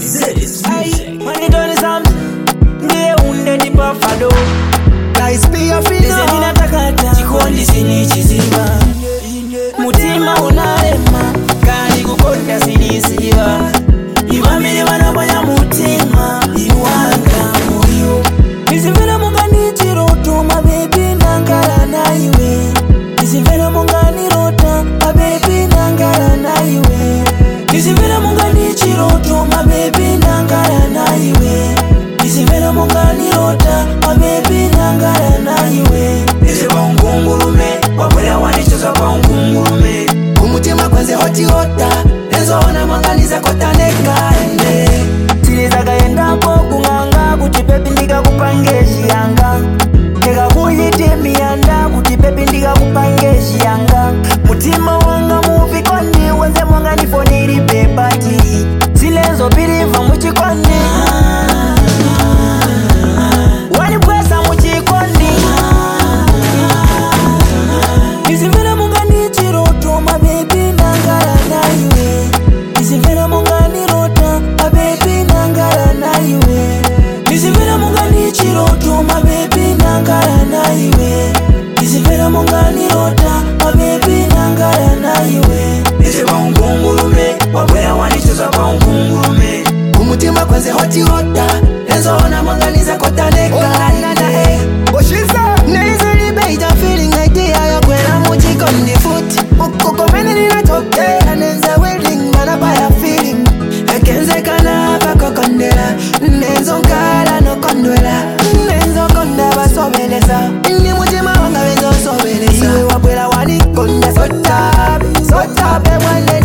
Money done something. Ndiye unde di buffalo. Guys be a fino. Lese ninatakata. Chikondi sini chiziba. Mutima unalema. Kani kukonda sinisiba. Ibambile wanabanya mutima. Iwanga moyo. Nisivela mungani chiroto. My baby nangara na iwe. Nisivela mungani rota. My baby nangara na iwe. Nisivela mungani chiroto. My baby nangara na iwe. Nisivela mungani rota. My baby nangara na iwe. Nise kwa ungungulume. Wapwela wanichoza kwa ungungulume. Umutima kwenze hoti hota. Enzo ona manganiza kota neka ende. Silizaga yenda kunganga. Kuti baby ndika kupangeshi yanga. Neka kuyiti miyanda. Kuti baby ndika kupangeshi yanga. Mutima wanga muvikoni. Wenze mwanga nifoniri pepati. Silenzo piriva muchikoni. Wanipwesa muchikoni. Nisivela mungani chiroto. My baby nangara na iwe. Nisivela mungani rota. My baby nangara na iwe. Nisivela mungani chiroto. My baby nangara na iwe. Nisivela mungani rota. My baby nangara na iwe. Nise kwa ungungulume. Wapwela wanichoza kwa ungungulume. Umutima kwenze hoti hota. Enzo ona manganiza kota neka ende. Boshiza Nizeli beja feeling idea ya kwela muchikondi foot. Ukukomene ninatoke. Anenze willing mana baya feeling. Ekenze kana bako kondela. Nenzo nkala no kondwela. Nenzo konda basobeleza. Inni mutima wanga wenzo sobeleza. Iwe wapwela wanikonda sotabe. Sotabe wale